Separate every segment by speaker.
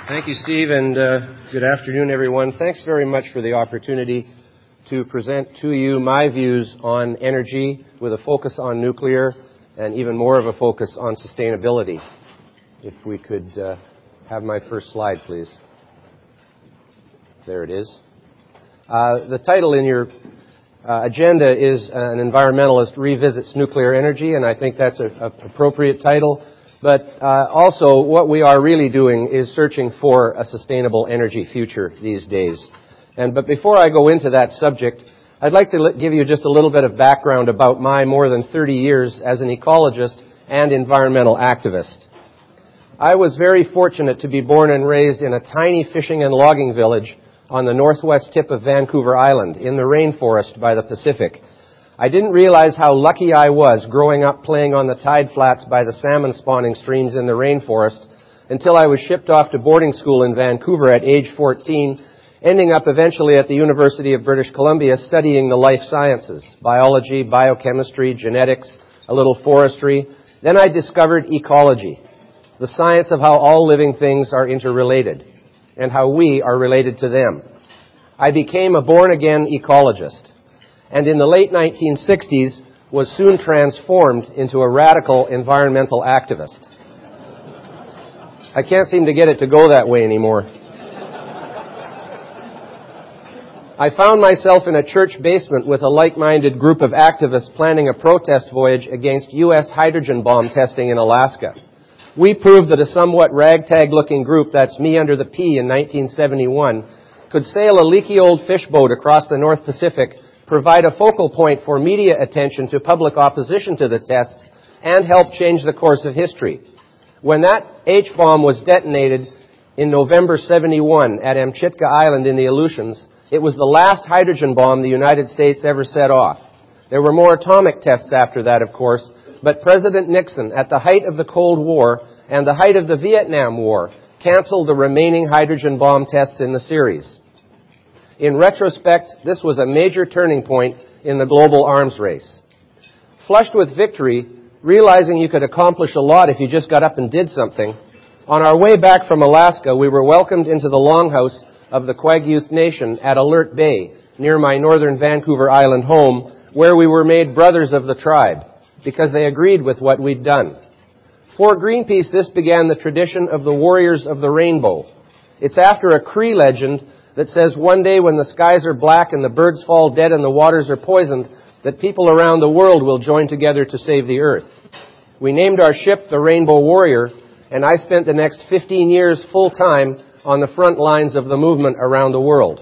Speaker 1: Thank you, Steve, and good afternoon, everyone. Thanks very much for the opportunity to present to you my views on energy with a focus on nuclear and even more of a focus on sustainability. If we could have my first slide, please. There it is. The title in your agenda is An Environmentalist Revisits Nuclear Energy, and I think that's an appropriate title. But also, what we are really doing is searching for a sustainable energy future these days. But before I go into that subject, I'd like to give you just a little bit of background about my more than 30 years as an ecologist and environmental activist. I was very fortunate to be born and raised in a tiny fishing and logging village on the northwest tip of Vancouver Island in the rainforest by the Pacific. I didn't realize how lucky I was growing up playing on the tide flats by the salmon spawning streams in the rainforest until I was shipped off to boarding school in Vancouver at age 14, ending up eventually at the University of British Columbia studying the life sciences, biology, biochemistry, genetics, a little forestry. Then I discovered ecology, the science of how all living things are interrelated and how we are related to them. I became a born-again ecologist, and in the late 1960s was soon transformed into a radical environmental activist. I can't seem to get it to go that way anymore. I found myself in a church basement with a like-minded group of activists planning a protest voyage against U.S. hydrogen bomb testing in Alaska. We proved that a somewhat ragtag-looking group, that's me under the P in 1971, could sail a leaky old fish boat across the North Pacific, provide a focal point for media attention to public opposition to the tests, and help change the course of history. When that H-bomb was detonated in November 71 at Amchitka Island in the Aleutians, it was the last hydrogen bomb the United States ever set off. There were more atomic tests after that, of course, but President Nixon, at the height of the Cold War and the height of the Vietnam War, canceled the remaining hydrogen bomb tests in the series. In retrospect, this was a major turning point in the global arms race. Flushed with victory, realizing you could accomplish a lot if you just got up and did something, on our way back from Alaska, we were welcomed into the longhouse of the Kwagyouth Nation at Alert Bay, near my northern Vancouver Island home, where we were made brothers of the tribe, because they agreed with what we'd done. For Greenpeace, this began the tradition of the Warriors of the Rainbow. It's after a Cree legend that says one day when the skies are black and the birds fall dead and the waters are poisoned, that people around the world will join together to save the earth. We named our ship the Rainbow Warrior, and I spent the next 15 years full-time on the front lines of the movement around the world.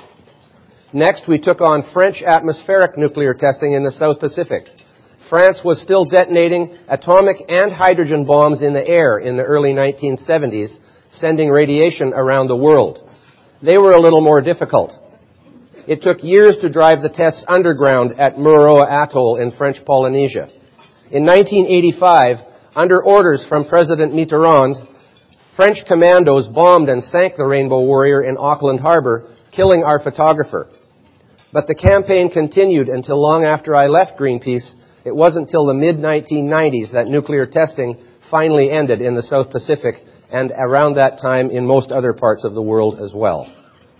Speaker 1: Next, we took on French atmospheric nuclear testing in the South Pacific. France was still detonating atomic and hydrogen bombs in the air in the early 1970s, sending radiation around the world. They were a little more difficult. It took years to drive the tests underground at Mururoa Atoll in French Polynesia. In 1985, under orders from President Mitterrand, French commandos bombed and sank the Rainbow Warrior in Auckland Harbor, killing our photographer. But the campaign continued until long after I left Greenpeace. It wasn't until the mid-1990s that nuclear testing finally ended in the South Pacific, and around that time in most other parts of the world as well.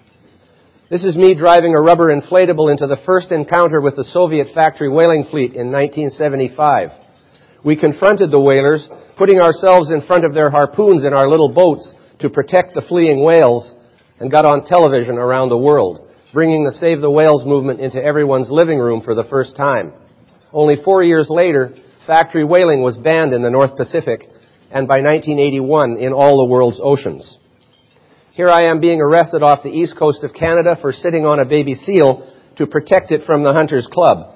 Speaker 1: This is me driving a rubber inflatable into the first encounter with the Soviet factory whaling fleet in 1975. We confronted the whalers, putting ourselves in front of their harpoons in our little boats to protect the fleeing whales, and got on television around the world, bringing the Save the Whales movement into everyone's living room for the first time. Only 4 years later, factory whaling was banned in the North Pacific, and by 1981 in all the world's oceans. Here I am being arrested off the east coast of Canada for sitting on a baby seal to protect it from the Hunters Club.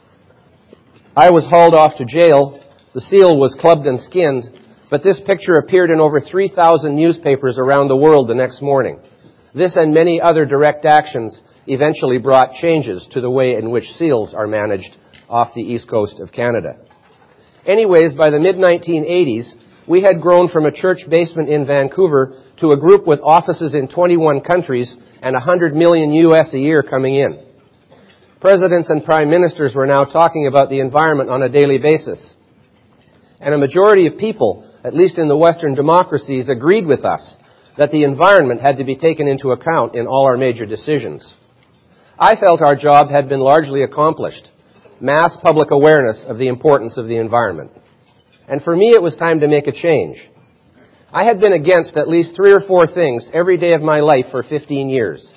Speaker 1: I was hauled off to jail. The seal was clubbed and skinned, but this picture appeared in over 3,000 newspapers around the world the next morning. This and many other direct actions eventually brought changes to the way in which seals are managed off the east coast of Canada. Anyways, by the mid-1980s, we had grown from a church basement in Vancouver to a group with offices in 21 countries and $100 million US a year coming in. Presidents and prime ministers were now talking about the environment on a daily basis. And a majority of people, at least in the Western democracies, agreed with us that the environment had to be taken into account in all our major decisions. I felt our job had been largely accomplished, mass public awareness of the importance of the environment. And for me, it was time to make a change. I had been against at least 3 or 4 things every day of my life for 15 years.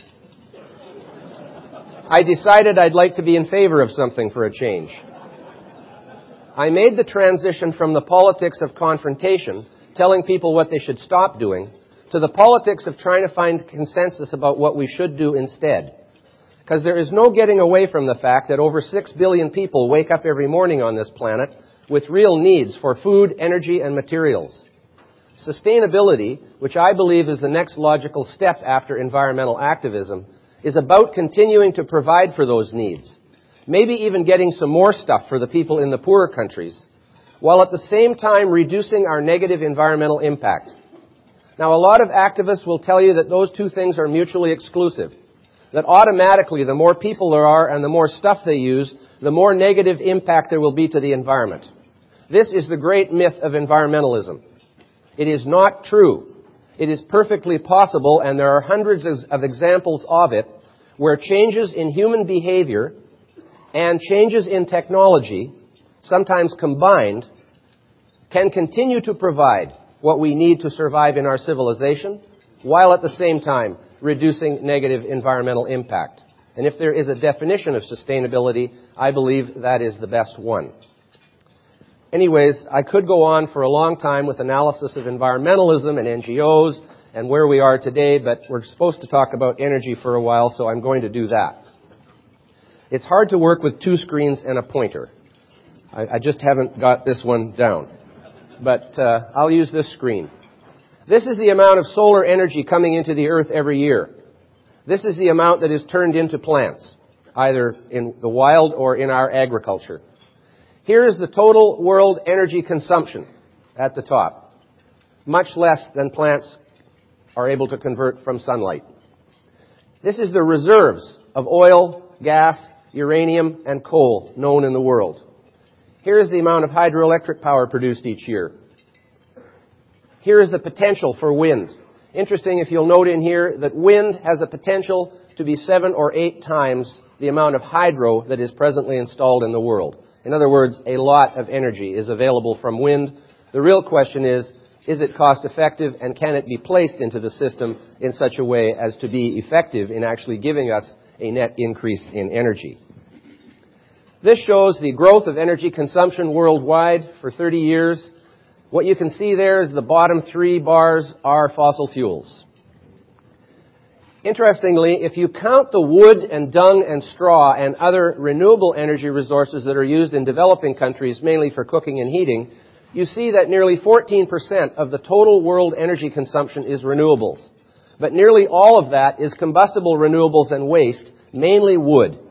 Speaker 1: I decided I'd like to be in favor of something for a change. I made the transition from the politics of confrontation, telling people what they should stop doing, to the politics of trying to find consensus about what we should do instead. Because there is no getting away from the fact that over 6 billion people wake up every morning on this planet with real needs for food, energy, and materials. Sustainability, which I believe is the next logical step after environmental activism, is about continuing to provide for those needs, maybe even getting some more stuff for the people in the poorer countries, while at the same time reducing our negative environmental impact. Now, a lot of activists will tell you that those two things are mutually exclusive, that automatically the more people there are and the more stuff they use, the more negative impact there will be to the environment. This is the great myth of environmentalism. It is not true. It is perfectly possible, and there are hundreds of examples of it, where changes in human behavior and changes in technology, sometimes combined, can continue to provide what we need to survive in our civilization, while at the same time reducing negative environmental impact. And if there is a definition of sustainability, I believe that is the best one. Anyways, I could go on for a long time with analysis of environmentalism and NGOs and where we are today, but we're supposed to talk about energy for a while, so I'm going to do that. It's hard to work with 2 screens and a pointer. I just haven't got this one down. But I'll use this screen. This is the amount of solar energy coming into the earth every year. This is the amount that is turned into plants, either in the wild or in our agriculture. Here is the total world energy consumption at the top, much less than plants are able to convert from sunlight. This is the reserves of oil, gas, uranium, and coal known in the world. Here is the amount of hydroelectric power produced each year. Here is the potential for wind. Interesting, if you'll note in here that wind has a potential to be 7 or 8 times the amount of hydro that is presently installed in the world. In other words, a lot of energy is available from wind. The real question is it cost effective, and can it be placed into the system in such a way as to be effective in actually giving us a net increase in energy? This shows the growth of energy consumption worldwide for 30 years. What you can see there is the bottom 3 bars are fossil fuels. Interestingly, if you count the wood and dung and straw and other renewable energy resources that are used in developing countries, mainly for cooking and heating, you see that nearly 14% of the total world energy consumption is renewables. But nearly all of that is combustible renewables and waste, mainly wood.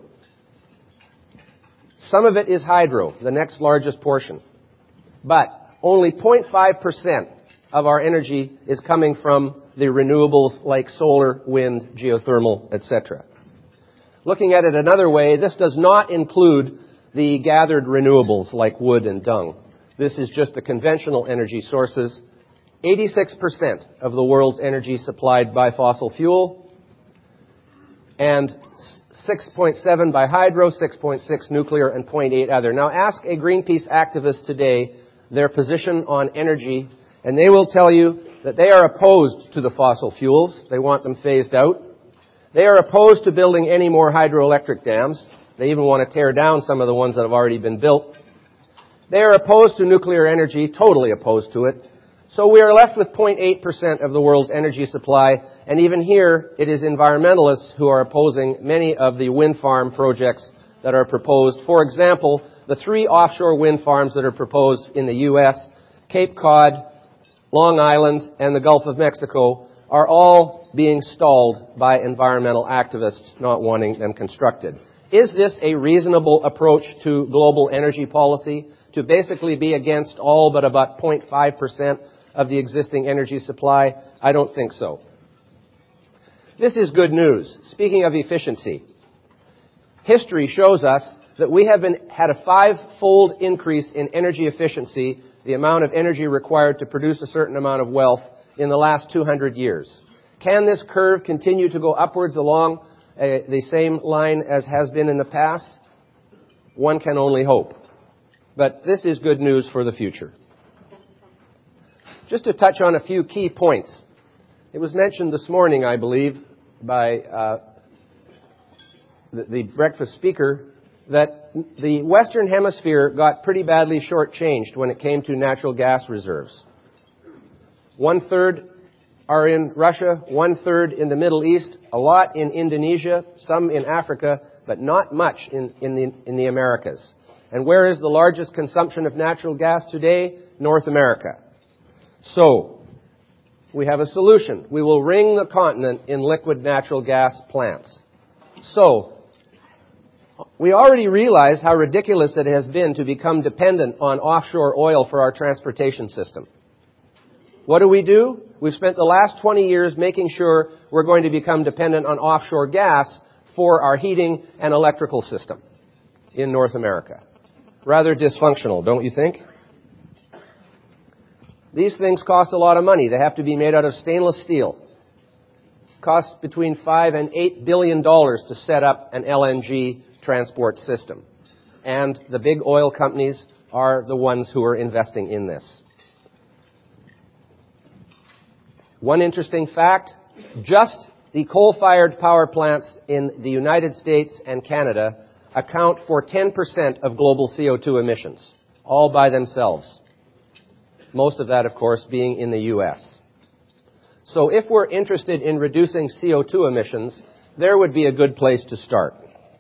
Speaker 1: Some of it is hydro, the next largest portion. But only 0.5% of our energy is coming from the renewables like solar, wind, geothermal, etc. Looking at it another way, this does not include the gathered renewables like wood and dung. This is just the conventional energy sources. 86% of the world's energy supplied by fossil fuel, and 6.7 by hydro, 6.6 nuclear, and 0.8 other. Now ask a Greenpeace activist today their position on energy, and they will tell you that they are opposed to the fossil fuels. They want them phased out. They are opposed to building any more hydroelectric dams. They even want to tear down some of the ones that have already been built. They are opposed to nuclear energy, totally opposed to it. So we are left with 0.8% of the world's energy supply, and even here it is environmentalists who are opposing many of the wind farm projects that are proposed. For example, the 3 offshore wind farms that are proposed in the U.S., Cape Cod, Long Island, and the Gulf of Mexico, are all being stalled by environmental activists not wanting them constructed. Is this a reasonable approach to global energy policy, to basically be against all but about 0.5% of the existing energy supply? I don't think so. This is good news. Speaking of efficiency, history shows us that we have had a 5-fold increase in energy efficiency, the amount of energy required to produce a certain amount of wealth, in the last 200 years. Can this curve continue to go upwards along the same line as has been in the past? One can only hope. But this is good news for the future. Just to touch on a few key points. It was mentioned this morning, I believe, by the breakfast speaker, that the Western Hemisphere got pretty badly shortchanged when it came to natural gas reserves. 1/3 are in Russia, 1/3 in the Middle East, a lot in Indonesia, some in Africa, but not much in the Americas. And where is the largest consumption of natural gas today? North America. So, we have a solution. We will ring the continent in liquid natural gas plants. So, we already realize how ridiculous it has been to become dependent on offshore oil for our transportation system. What do? We've spent the last 20 years making sure we're going to become dependent on offshore gas for our heating and electrical system in North America. Rather dysfunctional, don't you think? These things cost a lot of money. They have to be made out of stainless steel. Costs between $5 and $8 billion to set up an LNG transport system. And the big oil companies are the ones who are investing in this. One interesting fact, just the coal-fired power plants in the United States and Canada account for 10% of global CO2 emissions, all by themselves. Most of that, of course, being in the U.S. So if we're interested in reducing CO2 emissions, there would be a good place to start.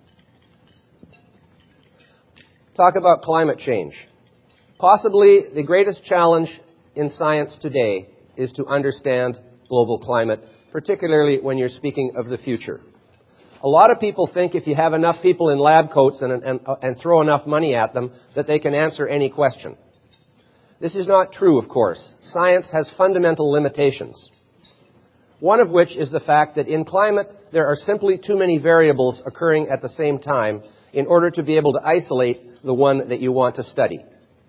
Speaker 1: Talk about climate change. Possibly the greatest challenge in science today is to understand global climate, particularly when you're speaking of the future. A lot of people think if you have enough people in lab coats and throw enough money at them, that they can answer any question. This is not true, of course. Science has fundamental limitations. One of which is the fact that in climate, there are simply too many variables occurring at the same time in order to be able to isolate the one that you want to study.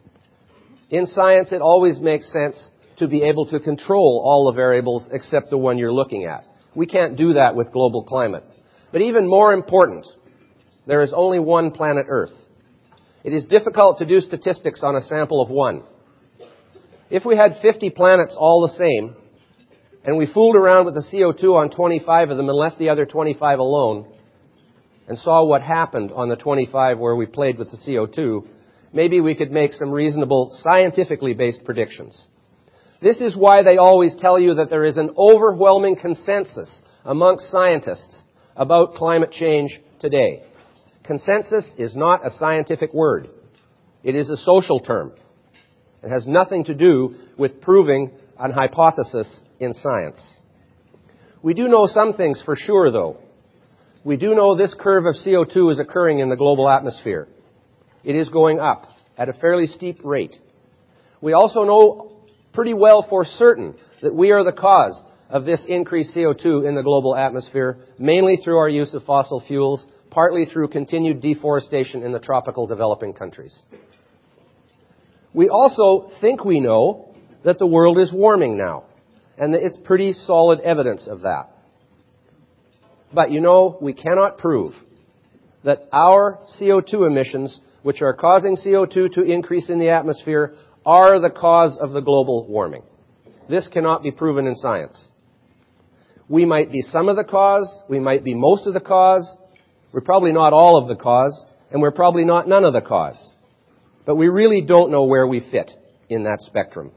Speaker 1: In science, it always makes sense to be able to control all the variables except the one you're looking at. We can't do that with global climate. But even more important, there is only one planet Earth. It is difficult to do statistics on a sample of one. If we had 50 planets all the same, and we fooled around with the CO2 on 25 of them and left the other 25 alone, and saw what happened on the 25 where we played with the CO2, maybe we could make some reasonable, scientifically based predictions. This is why they always tell you that there is an overwhelming consensus amongst scientists about climate change today. Consensus is not a scientific word. It is a social term. It has nothing to do with proving an hypothesis in science. We do know some things for sure, though. We do know this curve of CO2 is occurring in the global atmosphere. It is going up at a fairly steep rate. We also know pretty well for certain that we are the cause of this increased CO2 in the global atmosphere, mainly through our use of fossil fuels, partly through continued deforestation in the tropical developing countries. We also think we know that the world is warming now, and that it's pretty solid evidence of that. But we cannot prove that our CO2 emissions, which are causing CO2 to increase in the atmosphere, are the cause of the global warming. This cannot be proven in science. We might be some of the cause, we might be most of the cause, we're probably not all of the cause, and we're probably not none of the cause. But we really don't know where we fit in that spectrum.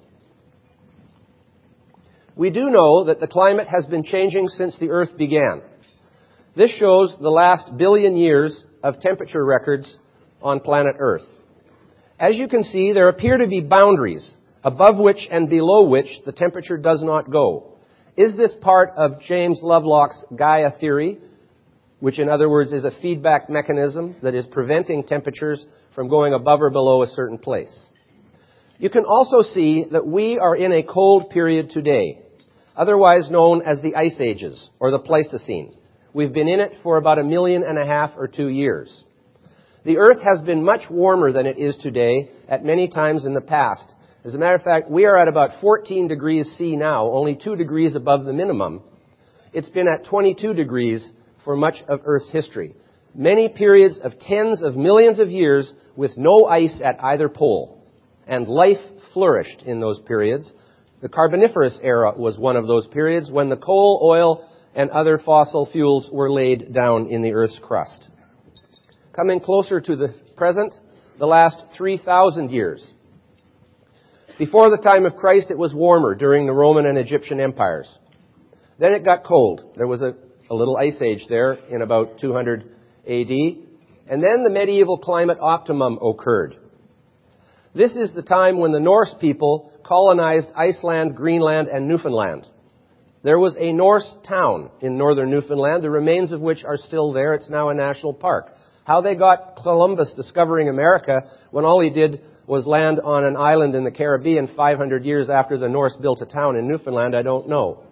Speaker 1: We do know that the climate has been changing since the Earth began. This shows the last billion years of temperature records on planet Earth. As you can see, there appear to be boundaries above which and below which the temperature does not go. Is this part of James Lovelock's Gaia theory, which in other words is a feedback mechanism that is preventing temperatures from going above or below a certain place? You can also see that we are in a cold period today, otherwise known as the Ice Ages or the Pleistocene. We've been in it for about 1.5 million or 2 years. The Earth has been much warmer than it is today at many times in the past, As a matter of fact, we are at about 14 degrees C now, only 2 degrees above the minimum. It's been at 22 degrees for much of Earth's history. Many periods of tens of millions of years with no ice at either pole. And life flourished in those periods. The Carboniferous era was one of those periods when the coal, oil, and other fossil fuels were laid down in the Earth's crust. Coming closer to the present, the last 3,000 years. Before the time of Christ, it was warmer during the Roman and Egyptian empires. Then it got cold. There was a little ice age there in about 200 AD. And then the medieval climate optimum occurred. This is the time when the Norse people colonized Iceland, Greenland, and Newfoundland. There was a Norse town in northern Newfoundland, the remains of which are still there. It's now a national park. How they got Columbus discovering America when all he did was land on an island in the Caribbean 500 years after the Norse built a town in Newfoundland, I don't know.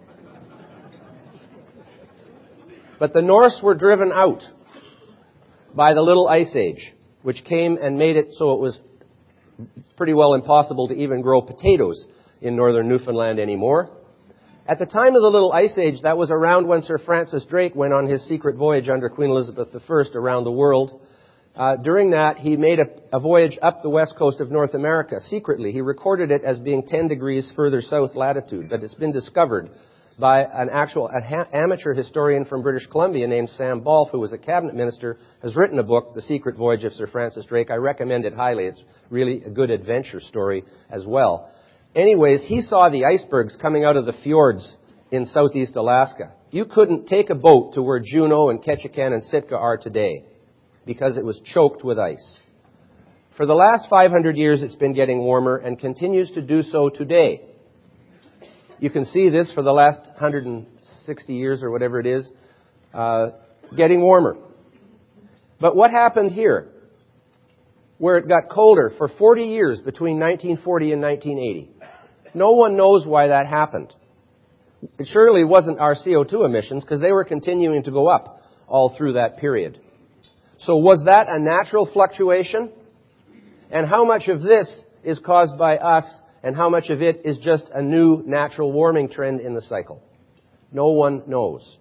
Speaker 1: But the Norse were driven out by the Little Ice Age, which came and made it so it was pretty well impossible to even grow potatoes in northern Newfoundland anymore. At the time of the Little Ice Age, that was around when Sir Francis Drake went on his secret voyage under Queen Elizabeth I around the world. During that, he made a voyage up the west coast of North America secretly. He recorded it as being 10 degrees further south latitude, but it's been discovered by an amateur historian from British Columbia named Sam Ball, who was a cabinet minister, has written a book, The Secret Voyage of Sir Francis Drake. I recommend it highly. It's really a good adventure story as well. Anyways, he saw the icebergs coming out of the fjords in southeast Alaska. You couldn't take a boat to where Juneau and Ketchikan and Sitka are today because it was choked with ice. For the last 500 years, it's been getting warmer and continues to do so today. You can see this for the last 160 years or whatever it is, getting warmer. But what happened here, where it got colder for 40 years between 1940 and 1980? No one knows why that happened. It surely wasn't our CO2 emissions because they were continuing to go up all through that period. So was that a natural fluctuation? And how much of this is caused by us and how much of it is just a new natural warming trend in the cycle? No one knows.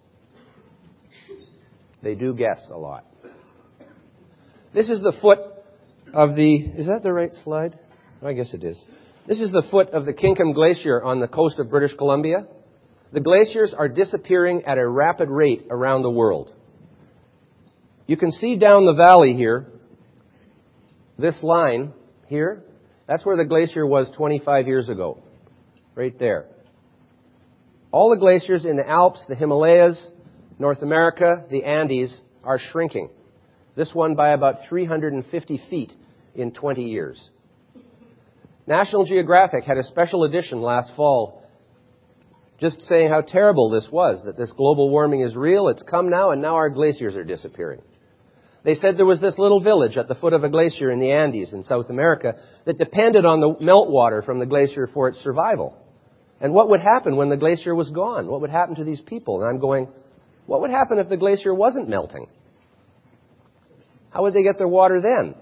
Speaker 1: They do guess a lot. This is the foot of the... Is that the right slide? I guess it is. This is the foot of the Kinkum Glacier on the coast of British Columbia. The glaciers are disappearing at a rapid rate around the world. You can see down the valley here, this line here, that's where the glacier was 25 years ago, right there. All the glaciers in the Alps, the Himalayas, North America, the Andes are shrinking. This one by about 350 feet in 20 years. National Geographic had a special edition last fall just saying how terrible this was, that this global warming is real, it's come now, and now our glaciers are disappearing. They said there was this little village at the foot of a glacier in the Andes in South America that depended on the meltwater from the glacier for its survival. And what would happen when the glacier was gone? What would happen to these people? And I'm going, what would happen if the glacier wasn't melting? How would they get their water then?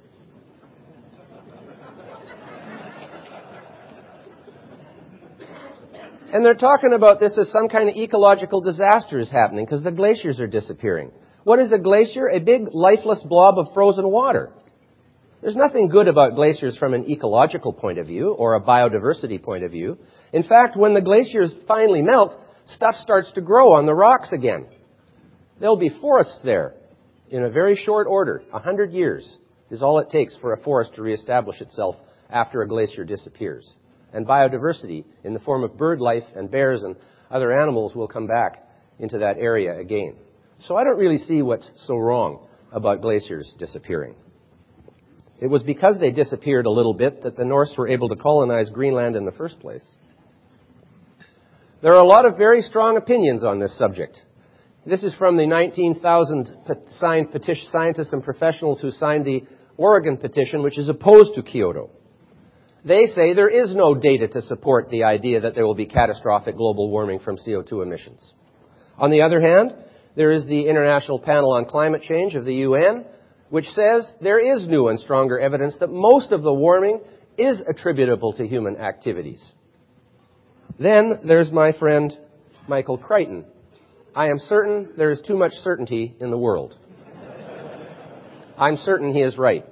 Speaker 1: And they're talking about this as some kind of ecological disaster is happening because the glaciers are disappearing. What is a glacier? A big lifeless blob of frozen water. There's nothing good about glaciers from an ecological point of view or a biodiversity point of view. In fact, when the glaciers finally melt, stuff starts to grow on the rocks again. There'll be forests there in a very short order. 100 years is all it takes for a forest to reestablish itself after a glacier disappears. And biodiversity in the form of bird life and bears and other animals will come back into that area again. So I don't really see what's so wrong about glaciers disappearing. It was because they disappeared a little bit that the Norse were able to colonize Greenland in the first place. There are a lot of very strong opinions on this subject. This is from the 19,000 signed scientists and professionals who signed the Oregon petition, which is opposed to Kyoto. They say there is no data to support the idea that there will be catastrophic global warming from CO2 emissions. On the other hand, there is the International Panel on Climate Change of the UN, which says there is new and stronger evidence that most of the warming is attributable to human activities. Then there's my friend Michael Crichton. I am certain there is too much certainty in the world. I'm certain he is right.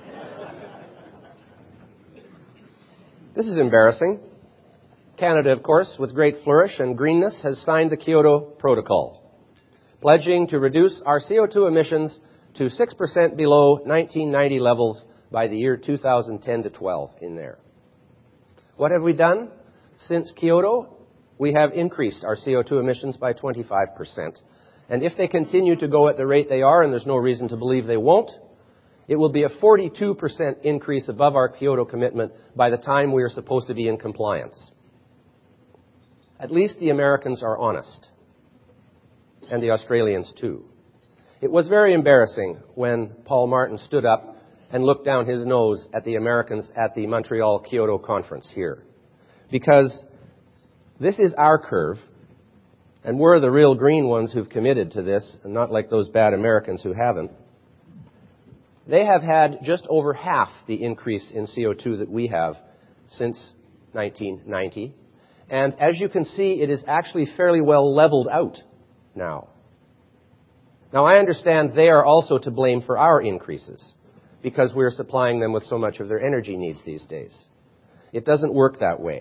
Speaker 1: This is embarrassing. Canada, of course, with great flourish and greenness, has signed the Kyoto Protocol, pledging to reduce our CO2 emissions to 6% below 1990 levels by the year 2010 to 12 in there. What have we done? Since Kyoto, we have increased our CO2 emissions by 25%. And if they continue to go at the rate they are, and there's no reason to believe they won't, it will be a 42% increase above our Kyoto commitment by the time we are supposed to be in compliance. At least the Americans are honest, and the Australians too. It was very embarrassing when Paul Martin stood up and looked down his nose at the Americans at the Montreal Kyoto conference here. Because this is our curve, and we're the real green ones who've committed to this, and not like those bad Americans who haven't. They have had just over half the increase in CO2 that we have since 1990. And as you can see, it is actually fairly well leveled out now. Now, I understand they are also to blame for our increases because we're supplying them with so much of their energy needs these days. It doesn't work that way.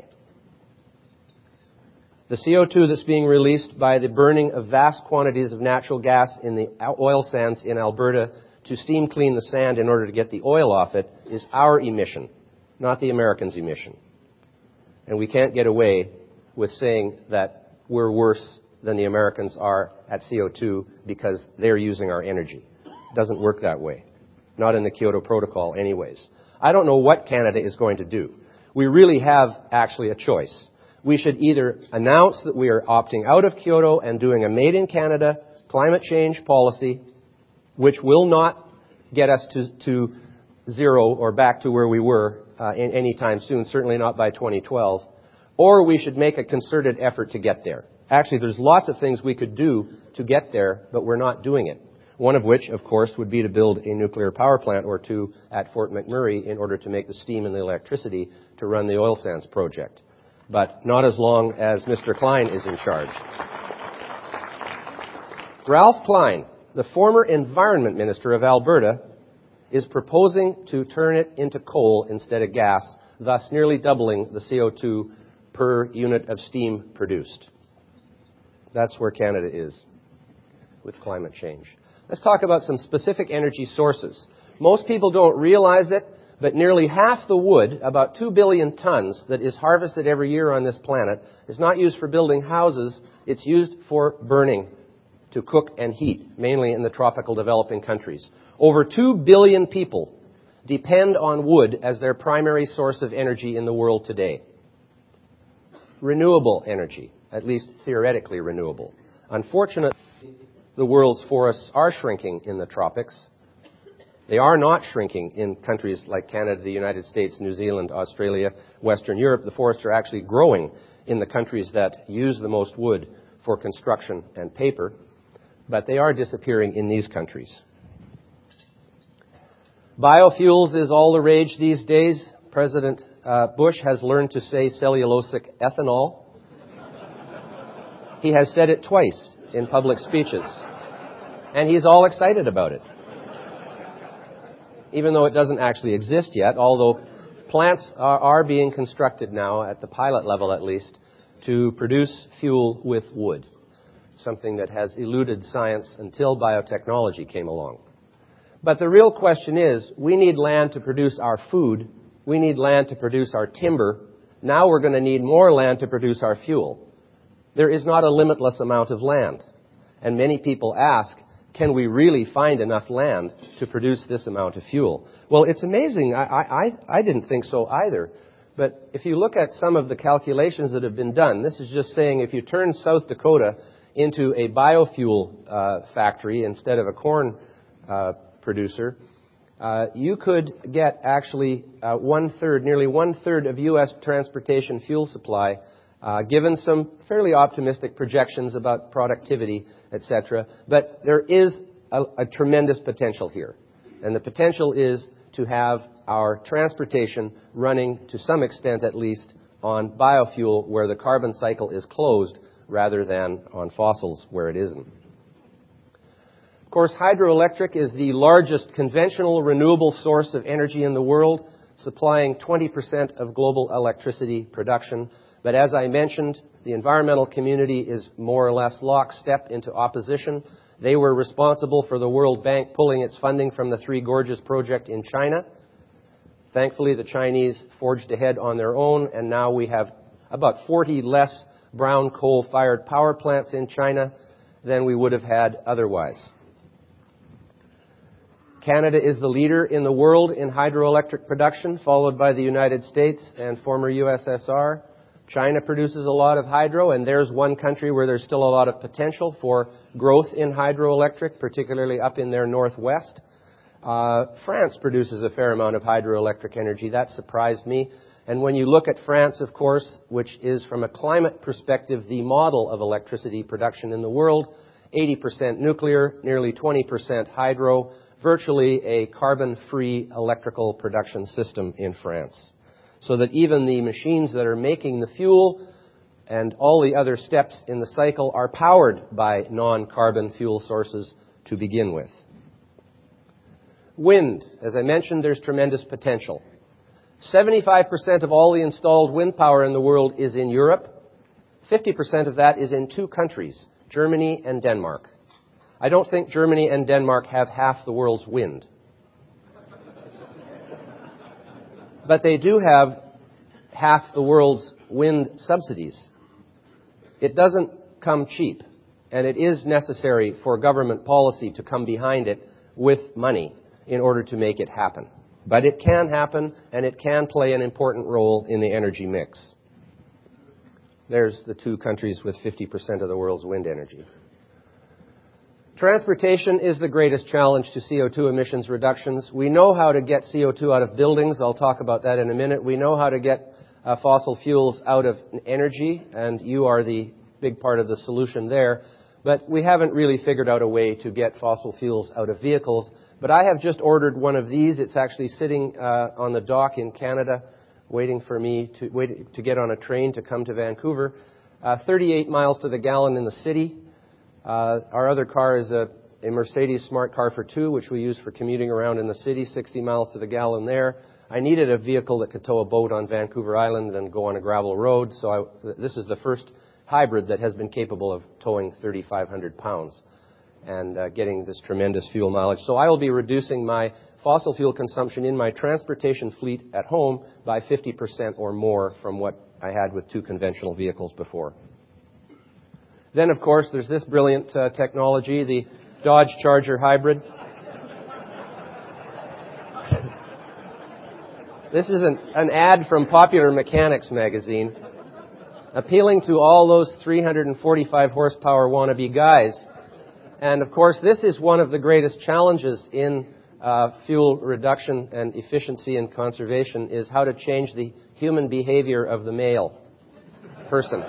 Speaker 1: The CO2 that's being released by the burning of vast quantities of natural gas in the oil sands in Alberta to steam clean the sand in order to get the oil off it is our emission, not the Americans' emission. And we can't get away with saying that we're worse than the Americans are at CO2 because they're using our energy. It doesn't work that way. Not in the Kyoto Protocol anyways. I don't know what Canada is going to do. We really have actually a choice. We should either announce that we are opting out of Kyoto and doing a Made in Canada climate change policy, which will not get us to zero or back to where we were any time soon, certainly not by 2012, or we should make a concerted effort to get there. Actually, there's lots of things we could do to get there, but we're not doing it. One of which, of course, would be to build a nuclear power plant or two at Fort McMurray in order to make the steam and the electricity to run the oil sands project. But not as long as Mr. Klein is in charge. Ralph Klein, the former Environment Minister of Alberta, is proposing to turn it into coal instead of gas, thus nearly doubling the CO2 per unit of steam produced. That's where Canada is with climate change. Let's talk about some specific energy sources. Most people don't realize it, but nearly half the wood, about 2 billion tons, that is harvested every year on this planet is not used for building houses. It's used for burning, to cook and heat, mainly in the tropical developing countries. Over 2 billion people depend on wood as their primary source of energy in the world today. Renewable energy, at least theoretically renewable. Unfortunately, the world's forests are shrinking in the tropics. They are not shrinking in countries like Canada, the United States, New Zealand, Australia, Western Europe. The forests are actually growing in the countries that use the most wood for construction and paper, but they are disappearing in these countries. Biofuels is all the rage these days. President Bush has learned to say cellulosic ethanol. He has said it twice in public speeches, and he's all excited about it. Even though it doesn't actually exist yet, although plants are being constructed now, at the pilot level at least, to produce fuel with wood, something that has eluded science until biotechnology came along. But the real question is, we need land to produce our food, we need land to produce our timber, now we're going to need more land to produce our fuel. There is not a limitless amount of land, and many people ask, can we really find enough land to produce this amount of fuel? Well, it's amazing. I didn't think so either. But if you look at some of the calculations that have been done, this is just saying if you turn South Dakota into a biofuel factory instead of a corn producer, you could get actually nearly one-third of U.S. transportation fuel supply, given some fairly optimistic projections about productivity, etc. But there is a tremendous potential here. And the potential is to have our transportation running, to some extent at least, on biofuel where the carbon cycle is closed rather than on fossils where it isn't. Of course, hydroelectric is the largest conventional renewable source of energy in the world, supplying 20% of global electricity production. But as I mentioned, the environmental community is more or less lockstep into opposition. They were responsible for the World Bank pulling its funding from the Three Gorges project in China. Thankfully, the Chinese forged ahead on their own, and now we have about 40 less brown coal-fired power plants in China than we would have had otherwise. Canada is the leader in the world in hydroelectric production, followed by the United States and former USSR. China produces a lot of hydro, and there's one country where there's still a lot of potential for growth in hydroelectric, particularly up in their northwest. France produces a fair amount of hydroelectric energy. That surprised me. And when you look at France, of course, which is from a climate perspective the model of electricity production in the world, 80% nuclear, nearly 20% hydro, virtually a carbon-free electrical production system in France. So that even the machines that are making the fuel and all the other steps in the cycle are powered by non-carbon fuel sources to begin with. Wind. As I mentioned, there's tremendous potential. 75% of all the installed wind power in the world is in Europe. 50% of that is in two countries, Germany and Denmark. I don't think Germany and Denmark have half the world's wind. But they do have half the world's wind subsidies. It doesn't come cheap, and it is necessary for government policy to come behind it with money in order to make it happen. But it can happen, and it can play an important role in the energy mix. There's the two countries with 50% of the world's wind energy. Transportation is the greatest challenge to CO2 emissions reductions. We know how to get CO2 out of buildings. I'll talk about that in a minute. We know how to get fossil fuels out of energy, and you are the big part of the solution there. But we haven't really figured out a way to get fossil fuels out of vehicles. But I have just ordered one of these. It's actually sitting on the dock in Canada, waiting for me to get on a train to come to Vancouver. 38 miles to the gallon in the city. Our other car is a Mercedes Smart Car for Two, which we use for commuting around in the city, 60 miles to the gallon there. I needed a vehicle that could tow a boat on Vancouver Island and go on a gravel road, so this is the first hybrid that has been capable of towing 3,500 pounds and getting this tremendous fuel mileage. So I will be reducing my fossil fuel consumption in my transportation fleet at home by 50% or more from what I had with two conventional vehicles before. Then, of course, there's this brilliant technology, the Dodge Charger Hybrid. This is an ad from Popular Mechanics magazine, appealing to all those 345 horsepower wannabe guys. And, of course, this is one of the greatest challenges in fuel reduction and efficiency and conservation, is how to change the human behavior of the male person.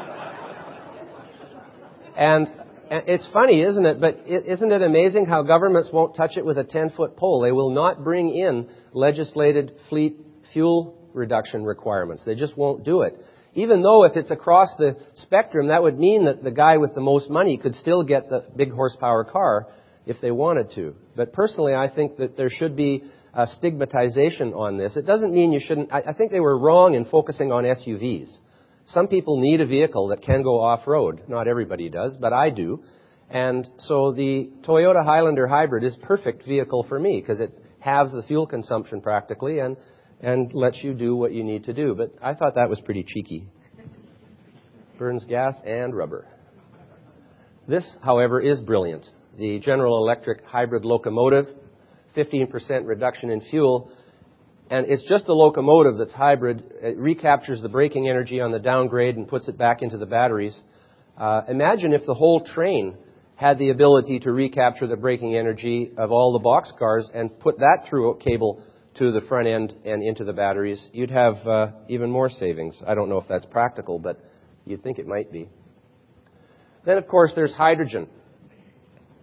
Speaker 1: And it's funny, isn't it? But isn't it amazing how governments won't touch it with a 10-foot pole? They will not bring in legislated fleet fuel reduction requirements. They just won't do it. Even though if it's across the spectrum, that would mean that the guy with the most money could still get the big horsepower car if they wanted to. But personally, I think that there should be a stigmatization on this. It doesn't mean you shouldn't. I think they were wrong in focusing on SUVs. Some people need a vehicle that can go off-road. Not everybody does, but I do. And so the Toyota Highlander Hybrid is a perfect vehicle for me because it halves the fuel consumption practically and lets you do what you need to do. But I thought that was pretty cheeky. Burns gas and rubber. This, however, is brilliant. The General Electric hybrid locomotive, 15% reduction in fuel. And it's just the locomotive that's hybrid. It recaptures the braking energy on the downgrade and puts it back into the batteries. Imagine if the whole train had the ability to recapture the braking energy of all the boxcars and put that through a cable to the front end and into the batteries. You'd have even more savings. I don't know if that's practical, but you'd think it might be. Then, of course, there's hydrogen.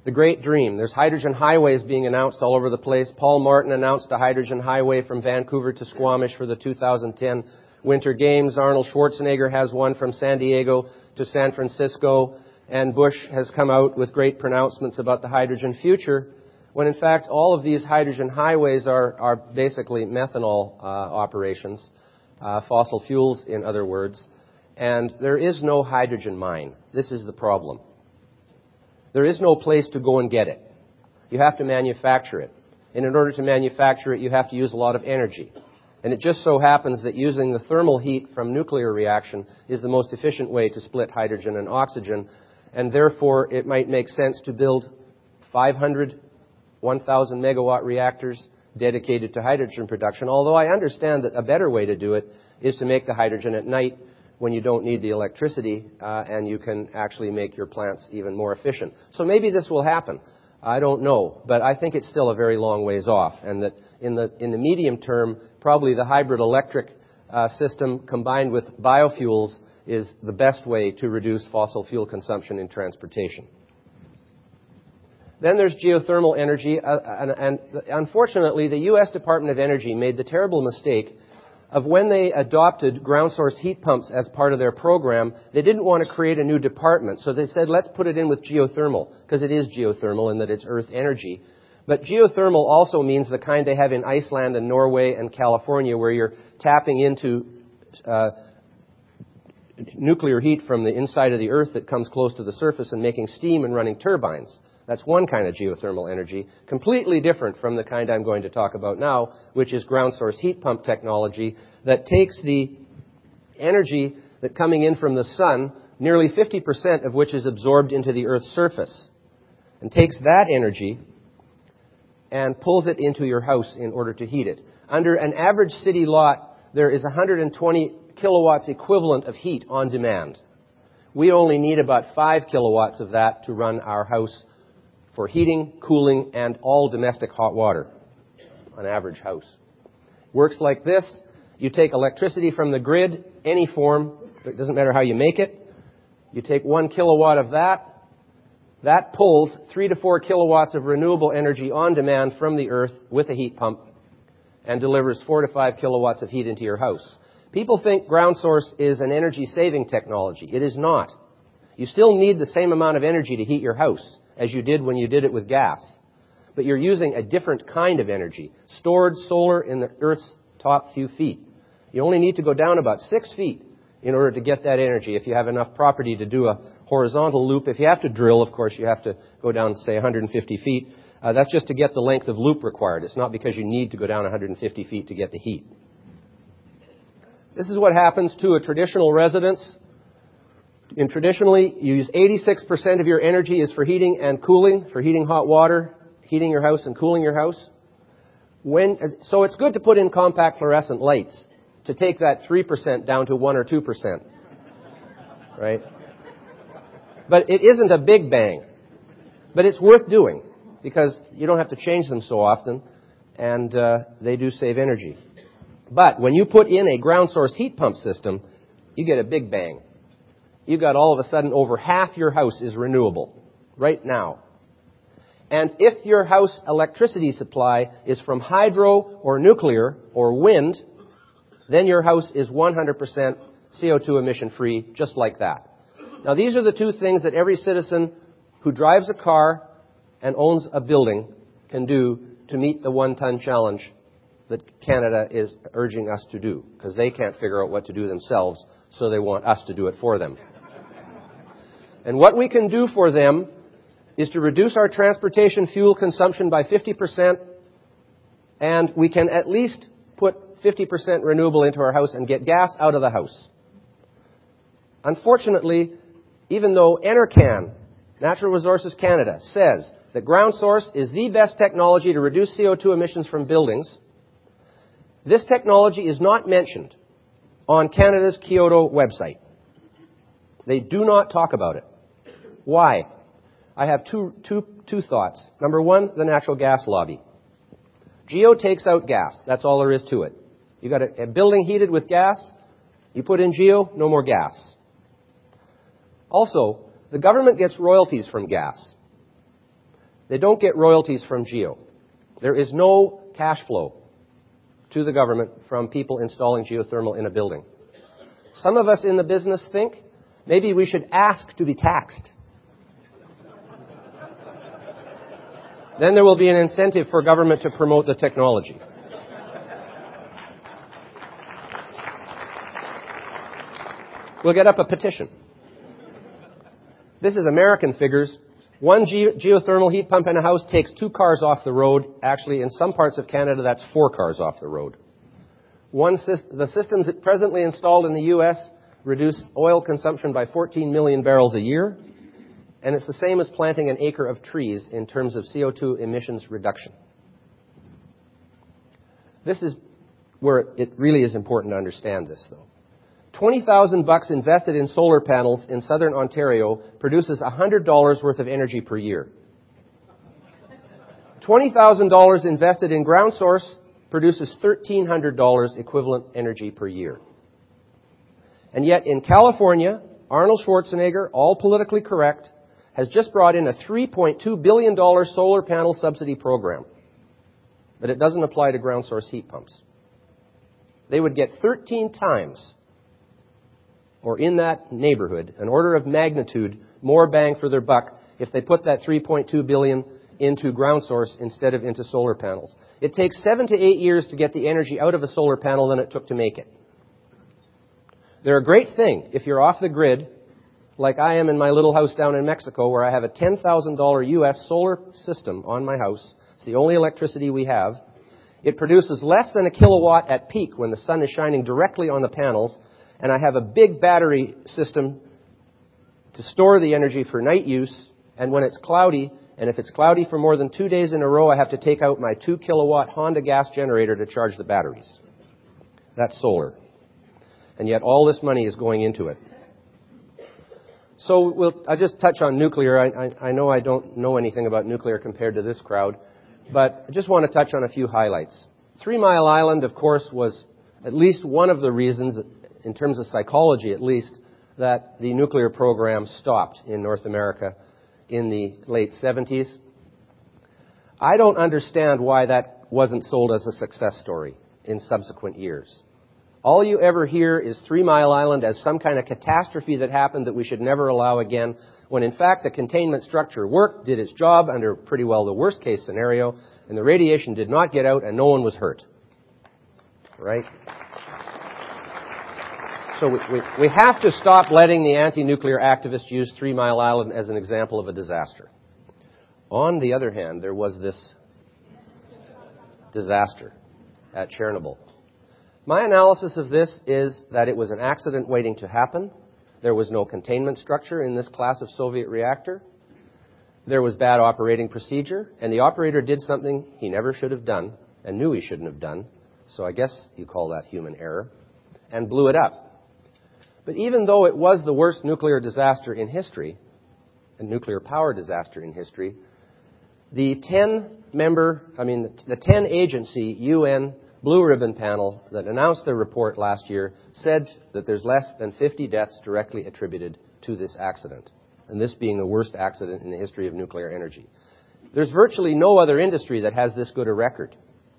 Speaker 1: The great dream. There's hydrogen highways being announced all over the place. Paul Martin announced a hydrogen highway from Vancouver to Squamish for the 2010 Winter Games. Arnold Schwarzenegger has one from San Diego to San Francisco. And Bush has come out with great pronouncements about the hydrogen future, when in fact all of these hydrogen highways are basically methanol operations, fossil fuels in other words. And there is no hydrogen mine. This is the problem. There is no place to go and get it. You have to manufacture it. And in order to manufacture it, you have to use a lot of energy. And it just so happens that using the thermal heat from nuclear reaction is the most efficient way to split hydrogen and oxygen. And therefore, it might make sense to build 500, 1,000 megawatt reactors dedicated to hydrogen production. Although I understand that a better way to do it is to make the hydrogen at night when you don't need the electricity, and you can actually make your plants even more efficient. So maybe this will happen. I don't know, but I think it's still a very long ways off, and that in the medium term, probably the hybrid electric system combined with biofuels is the best way to reduce fossil fuel consumption in transportation. Then there's geothermal energy, and unfortunately, the U.S. Department of Energy made the terrible mistake of when they adopted ground source heat pumps as part of their program, they didn't want to create a new department. So they said, let's put it in with geothermal, because it is geothermal in that it's earth energy. But geothermal also means the kind they have in Iceland and Norway and California, where you're tapping into nuclear heat from the inside of the earth that comes close to the surface and making steam and running turbines. That's one kind of geothermal energy, completely different from the kind I'm going to talk about now, which is ground source heat pump technology that takes the energy that coming in from the sun, nearly 50% of which is absorbed into the Earth's surface, and takes that energy and pulls it into your house in order to heat it. Under an average city lot, there is 120 kilowatts equivalent of heat on demand. We only need about 5 kilowatts of that to run our house for heating, cooling, and all domestic hot water, an average house. Works like this. You take electricity from the grid, any form, it doesn't matter how you make it. You take 1 kilowatt of that. That pulls 3 to 4 kilowatts of renewable energy on demand from the earth with a heat pump and delivers 4 to 5 kilowatts of heat into your house. People think ground source is an energy-saving technology. It is not. You still need the same amount of energy to heat your house as you did when you did it with gas. But you're using a different kind of energy, stored solar in the Earth's top few feet. You only need to go down about 6 feet in order to get that energy if you have enough property to do a horizontal loop. If you have to drill, of course, you have to go down, say, 150 feet. That's just to get the length of loop required. It's not because you need to go down 150 feet to get the heat. This is what happens to a traditional residence. Traditionally, you use 86% of your energy is for heating and cooling, for heating hot water, heating your house and cooling your house. So it's good to put in compact fluorescent lights to take that 3% down to 1 or 2%. Right? But it isn't a big bang. But it's worth doing because you don't have to change them so often, and they do save energy. But when you put in a ground source heat pump system, you get a big bang. You got all of a sudden over half your house is renewable right now. And if your house electricity supply is from hydro or nuclear or wind, then your house is 100% CO2 emission free, just like that. Now, these are the two things that every citizen who drives a car and owns a building can do to meet the 1-ton challenge that Canada is urging us to do, because they can't figure out what to do themselves, so they want us to do it for them. And what we can do for them is to reduce our transportation fuel consumption by 50%, and we can at least put 50% renewable into our house and get gas out of the house. Unfortunately, even though NRCan, Natural Resources Canada, says that ground source is the best technology to reduce CO2 emissions from buildings, this technology is not mentioned on Canada's Kyoto website. They do not talk about it. Why? I have two thoughts. Number one, the natural gas lobby. Geo takes out gas. That's all there is to it. You got a building heated with gas, you put in Geo, no more gas. Also, the government gets royalties from gas. They don't get royalties from GEO. There is no cash flow to the government from people installing geothermal in a building. Some of us in the business think maybe we should ask to be taxed. Then there will be an incentive for government to promote the technology. We'll get up a petition. This is American figures. One geothermal heat pump in a house takes 2 cars off the road. Actually, in some parts of Canada, that's 4 cars off the road. The systems presently installed in the U.S. reduce oil consumption by 14 million barrels a year, and it's the same as planting an acre of trees in terms of CO2 emissions reduction. This is where it really is important to understand this, though. $20,000 invested in solar panels in southern Ontario produces $100 worth of energy per year. $20,000 invested in ground source produces $1,300 equivalent energy per year. And yet in California, Arnold Schwarzenegger, all politically correct, has just brought in a $3.2 billion solar panel subsidy program. But it doesn't apply to ground source heat pumps. They would get 13 times, or in that neighborhood, an order of magnitude more bang for their buck if they put that $3.2 billion into ground source instead of into solar panels. It takes 7 to 8 years to get the energy out of a solar panel than it took to make it. They're a great thing if you're off the grid, like I am in my little house down in Mexico, where I have a $10,000 U.S. solar system on my house. It's the only electricity we have. It produces less than a kilowatt at peak when the sun is shining directly on the panels, and I have a big battery system to store the energy for night use, and when it's cloudy, and if it's cloudy for more than 2 days in a row, I have to take out my 2-kilowatt Honda gas generator to charge the batteries. That's solar. And yet all this money is going into it. So I'll just touch on nuclear. I know I don't know anything about nuclear compared to this crowd, but I just want to touch on a few highlights. 3 Mile Island, of course, was at least one of the reasons, in terms of psychology at least, that the nuclear program stopped in North America in the late 70s. I don't understand why that wasn't sold as a success story in subsequent years. All you ever hear is 3 Mile Island as some kind of catastrophe that happened that we should never allow again, when in fact the containment structure worked, did its job under pretty well the worst case scenario, and the radiation did not get out and no one was hurt. Right? So we have to stop letting the anti-nuclear activists use 3 Mile Island as an example of a disaster. On the other hand, there was this disaster at Chernobyl. My analysis of this is that it was an accident waiting to happen. There was no containment structure in this class of Soviet reactor. There was bad operating procedure, and the operator did something he never should have done and knew he shouldn't have done. So I guess you call that human error, and blew it up. But even though it was the worst nuclear disaster in history, a nuclear power disaster in history, the 10 agency UN Blue Ribbon panel that announced their report last year said that there's less than 50 deaths directly attributed to this accident, and this being the worst accident in the history of nuclear energy. There's virtually no other industry that has this good a record.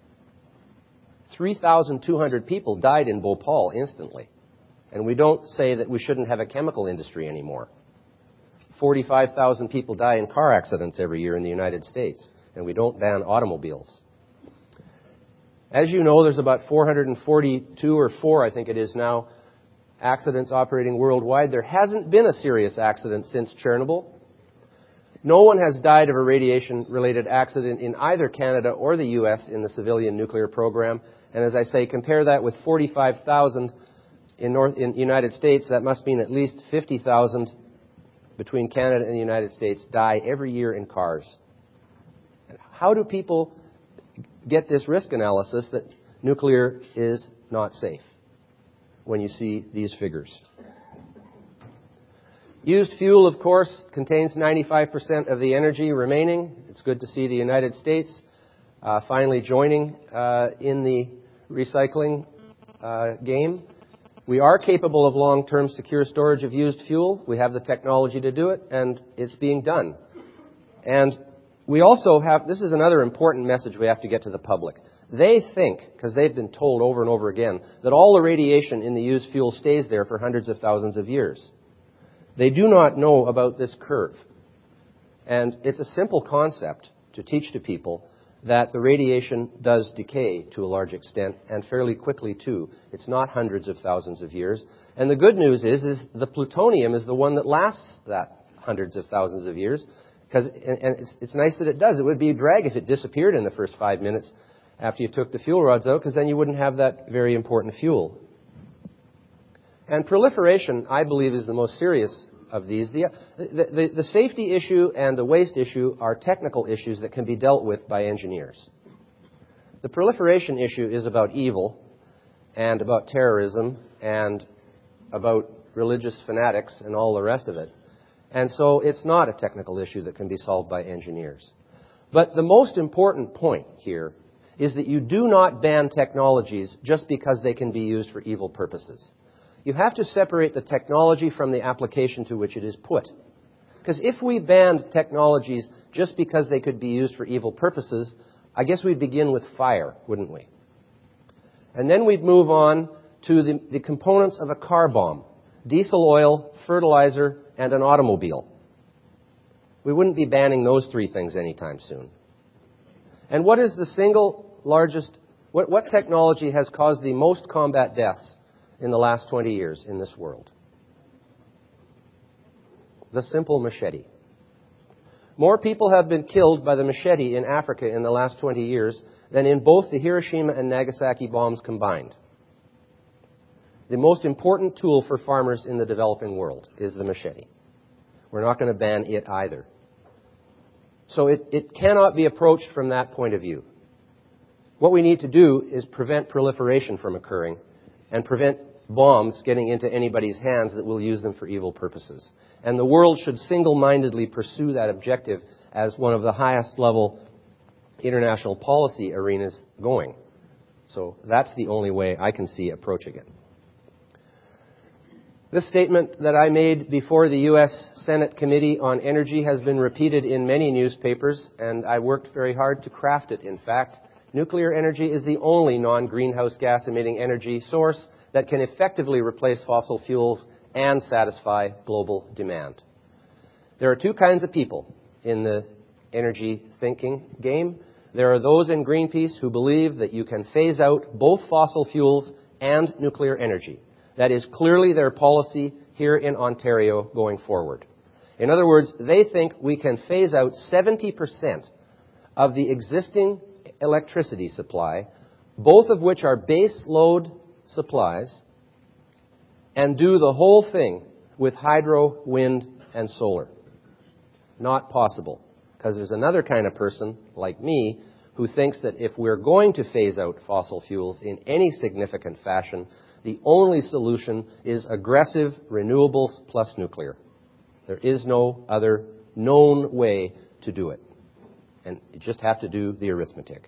Speaker 1: 3,200 people died in Bhopal instantly, and we don't say that we shouldn't have a chemical industry anymore. 45,000 people die in car accidents every year in the United States, and we don't ban automobiles. As you know, there's about 442 or 4, I think it is now, accidents operating worldwide. There hasn't been a serious accident since Chernobyl. No one has died of a radiation-related accident in either Canada or the U.S. in the civilian nuclear program. And as I say, compare that with 45,000 in the United States. That must mean at least 50,000 between Canada and the United States die every year in cars. How do people get this risk analysis that nuclear is not safe when you see these figures? Used fuel, of course, contains 95% of the energy remaining. It's good to see the United States finally joining in the recycling game. We are capable of long-term secure storage of used fuel. We have the technology to do it, and it's being done. And We also have, this is another important message we have to get to the public. They think, because they've been told over and over again, that all the radiation in the used fuel stays there for hundreds of thousands of years. They do not know about this curve. And it's a simple concept to teach to people that the radiation does decay to a large extent, and fairly quickly too. It's not hundreds of thousands of years. And the good news is the plutonium is the one that lasts that hundreds of thousands of years. And it's nice that it does. It would be a drag if it disappeared in the first 5 minutes after you took the fuel rods out, because then you wouldn't have that very important fuel. And proliferation, I believe, is the most serious of these. The safety issue and the waste issue are technical issues that can be dealt with by engineers. The proliferation issue is about evil and about terrorism and about religious fanatics and all the rest of it. And so it's not a technical issue that can be solved by engineers. But the most important point here is that you do not ban technologies just because they can be used for evil purposes. You have to separate the technology from the application to which it is put. Because if we banned technologies just because they could be used for evil purposes, I guess we'd begin with fire, wouldn't we? And then we'd move on to the components of a car bomb: diesel oil, fertilizer, and an automobile. We wouldn't be banning those three things anytime soon. And what is the single largest, what technology has caused the most combat deaths in the last 20 years in this world? The simple machete. More people have been killed by the machete in Africa in the last 20 years than in both the Hiroshima and Nagasaki bombs combined. The most important tool for farmers in the developing world is the machete. We're not going to ban it either. So it cannot be approached from that point of view. What we need to do is prevent proliferation from occurring and prevent bombs getting into anybody's hands that will use them for evil purposes. And the world should single-mindedly pursue that objective as one of the highest level international policy arenas going. So that's the only way I can see approaching it. This statement that I made before the U.S. Senate Committee on Energy has been repeated in many newspapers, and I worked very hard to craft it. In fact, nuclear energy is the only non-greenhouse gas emitting energy source that can effectively replace fossil fuels and satisfy global demand. There are two kinds of people in the energy thinking game. There are those in Greenpeace who believe that you can phase out both fossil fuels and nuclear energy. That is clearly their policy here in Ontario going forward. In other words, they think we can phase out 70% of the existing electricity supply, both of which are base load supplies, and do the whole thing with hydro, wind, and solar. Not possible, because there's another kind of person, like me, who thinks that if we're going to phase out fossil fuels in any significant fashion, the only solution is aggressive renewables plus nuclear. There is no other known way to do it. And you just have to do the arithmetic.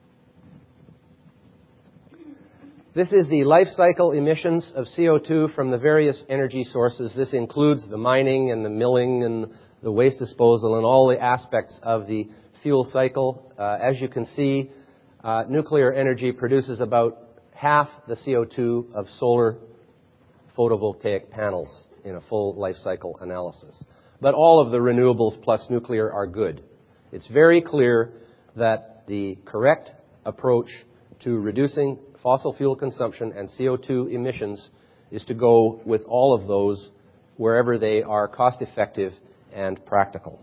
Speaker 1: This is the life cycle emissions of CO2 from the various energy sources. This includes the mining and the milling and the waste disposal and all the aspects of the fuel cycle. As you can see, nuclear energy produces about half the CO2 of solar photovoltaic panels in a full life cycle analysis. But all of the renewables plus nuclear are good. It's very clear that the correct approach to reducing fossil fuel consumption and CO2 emissions is to go with all of those wherever they are cost effective and practical.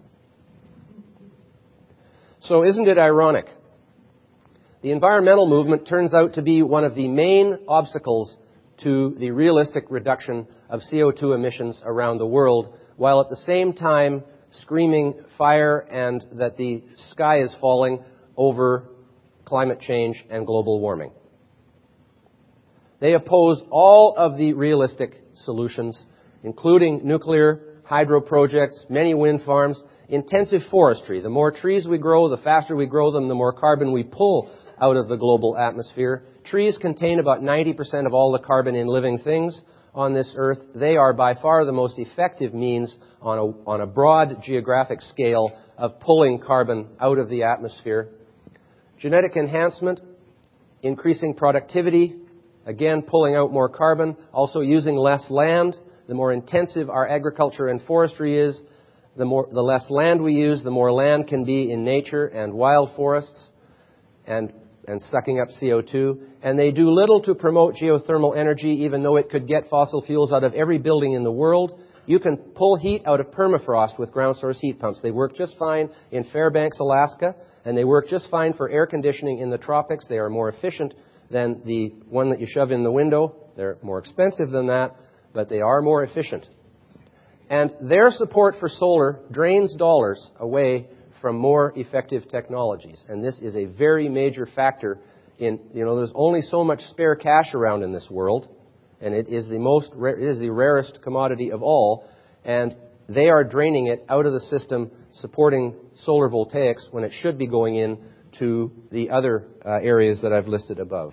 Speaker 1: So isn't it ironic? The environmental movement turns out to be one of the main obstacles to the realistic reduction of CO2 emissions around the world, while at the same time screaming fire and that the sky is falling over climate change and global warming. They oppose all of the realistic solutions, including nuclear, hydro projects, many wind farms, intensive forestry. The more trees we grow, the faster we grow them, the more carbon we pull out of the global atmosphere. Trees contain about 90% of all the carbon in living things. on this earth, they are by far the most effective means on a broad geographic scale of pulling carbon out of the atmosphere. Genetic enhancement, increasing productivity, again pulling out more carbon, also using less land. The more intensive our agriculture and forestry is, the less land we use, the more land can be in nature and wild forests and sucking up CO2. And they do little to promote geothermal energy, even though it could get fossil fuels out of every building in the world. You can pull heat out of permafrost with ground source heat pumps. They work just fine in Fairbanks, Alaska, and they work just fine for air conditioning in the tropics. They are more efficient than the one that you shove in the window. They're more expensive than that, but they are more efficient. And their support for solar drains dollars away from more effective technologies. And this is a very major factor in, there's only so much spare cash around in this world, and it is the rarest commodity of all, and they are draining it out of the system, supporting solar voltaics when it should be going in to the other areas that I've listed above.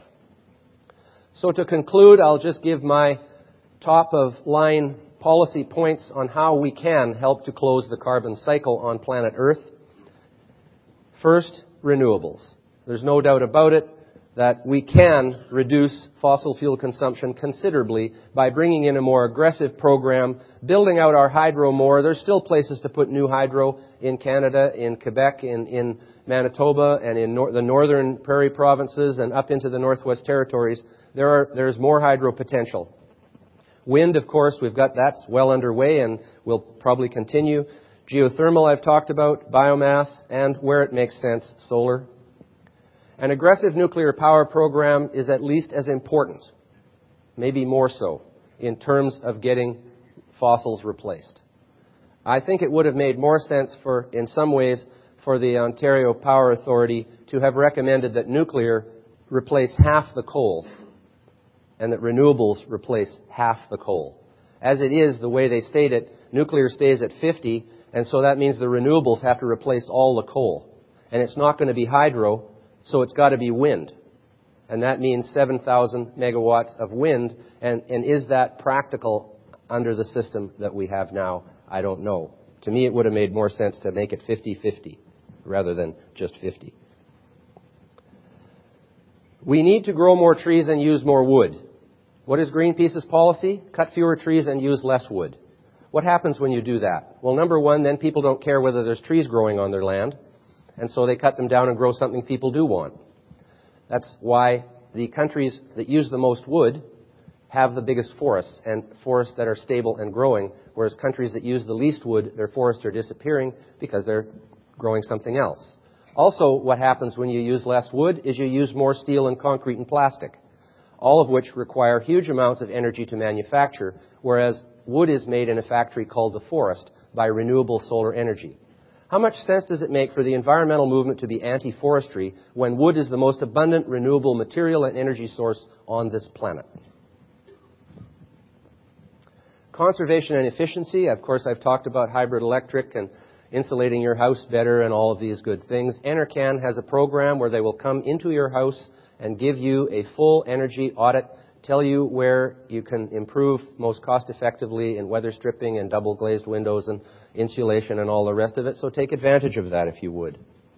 Speaker 1: So to conclude, I'll just give my top-of-line policy points on how we can help to close the carbon cycle on planet Earth. First, renewables. There's no doubt about it that we can reduce fossil fuel consumption considerably by bringing in a more aggressive program, building out our hydro more. There's still places to put new hydro in Canada, in Quebec, in Manitoba, and in the northern prairie provinces and up into the Northwest Territories. There's more hydro potential. Wind, of course, that's well underway and will probably continue. Geothermal, I've talked about, biomass, and where it makes sense, solar. An aggressive nuclear power program is at least as important, maybe more so, in terms of getting fossils replaced. I think it would have made more sense in some ways, for the Ontario Power Authority to have recommended that nuclear replace half the coal and that renewables replace half the coal. As it is, the way they state it, nuclear stays at 50, and so that means the renewables have to replace all the coal. And it's not going to be hydro, so it's got to be wind. And that means 7,000 megawatts of wind. And is that practical under the system that we have now? I don't know. To me, it would have made more sense to make it 50-50 rather than just 50. We need to grow more trees and use more wood. What is Greenpeace's policy? Cut fewer trees and use less wood. What happens when you do that? Well, number one, then people don't care whether there's trees growing on their land, and so they cut them down and grow something people do want. That's why the countries that use the most wood have the biggest forests, and forests that are stable and growing, whereas countries that use the least wood, their forests are disappearing because they're growing something else. Also, what happens when you use less wood is you use more steel and concrete and plastic, all of which require huge amounts of energy to manufacture, whereas wood is made in a factory called the forest by renewable solar energy. How much sense does it make for the environmental movement to be anti-forestry when wood is the most abundant renewable material and energy source on this planet? Conservation and efficiency. Of course, I've talked about hybrid electric and insulating your house better and all of these good things. Enercan has a program where they will come into your house and give you a full energy audit, tell you where you can improve most cost effectively in weather stripping and double glazed windows and insulation and all the rest of it. So take advantage of that if you would.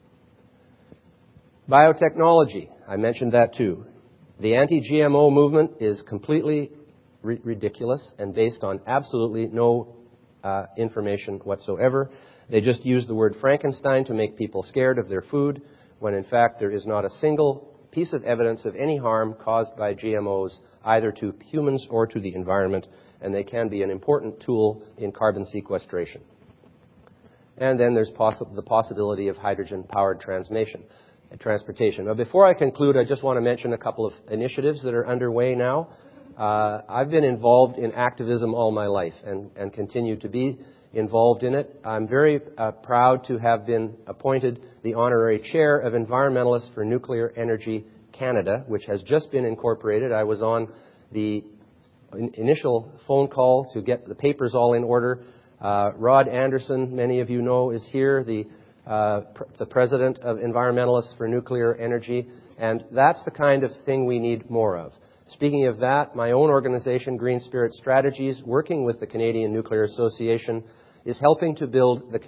Speaker 1: Biotechnology. I mentioned that too. The anti-GMO movement is completely ridiculous and based on absolutely no information whatsoever. They just use the word Frankenstein to make people scared of their food, when in fact there is not a single piece of evidence of any harm caused by GMOs, either to humans or to the environment, and they can be an important tool in carbon sequestration. And then there's the possibility of hydrogen-powered transportation. Now, before I conclude, I just want to mention a couple of initiatives that are underway now. I've been involved in activism all my life and continue to be involved in it. I'm very proud to have been appointed the honorary chair of Environmentalists for Nuclear Energy Canada, which has just been incorporated. I was on the initial phone call to get the papers all in order. Rod Anderson, many of you know, is here, the president of Environmentalists for Nuclear Energy, and that's the kind of thing we need more of. Speaking of that, my own organization, Green Spirit Strategies, working with the Canadian Nuclear Association, is helping to build the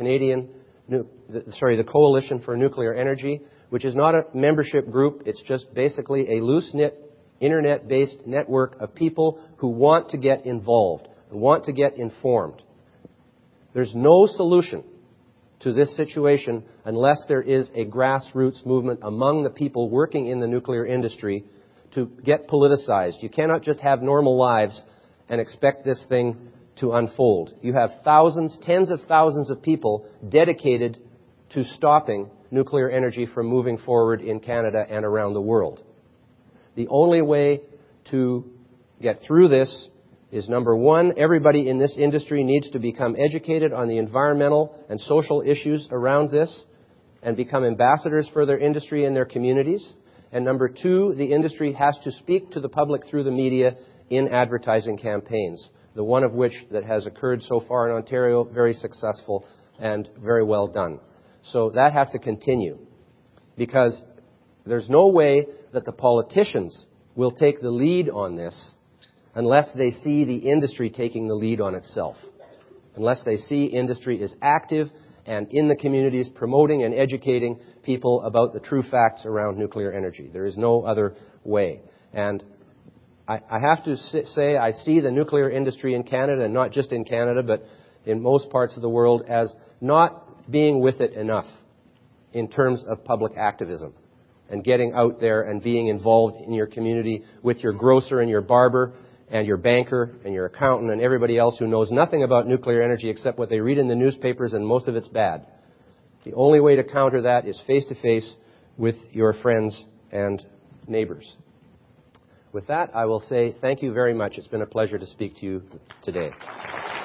Speaker 1: the Coalition for Nuclear Energy, which is not a membership group. It's just basically a loose-knit, internet-based network of people who want to get involved and want to get informed. There's no solution to this situation unless there is a grassroots movement among the people working in the nuclear industry to get politicized. You cannot just have normal lives and expect this thing to unfold. You have thousands, tens of thousands of people dedicated to stopping nuclear energy from moving forward in Canada and around the world. The only way to get through this is, number one, everybody in this industry needs to become educated on the environmental and social issues around this and become ambassadors for their industry and their communities. And number two, the industry has to speak to the public through the media in advertising campaigns, the one of which that has occurred so far in Ontario, very successful and very well done. So that has to continue, because there's no way that the politicians will take the lead on this unless they see the industry taking the lead on itself, unless they see industry is active and in the communities promoting and educating people about the true facts around nuclear energy. There is no other way. And I have to say I see the nuclear industry in Canada, and not just in Canada, but in most parts of the world, as not being with it enough in terms of public activism and getting out there and being involved in your community with your grocer and your barber and your banker and your accountant and everybody else who knows nothing about nuclear energy except what they read in the newspapers, and most of it's bad. The only way to counter that is face-to-face with your friends and neighbors. With that, I will say thank you very much. It's been a pleasure to speak to you today.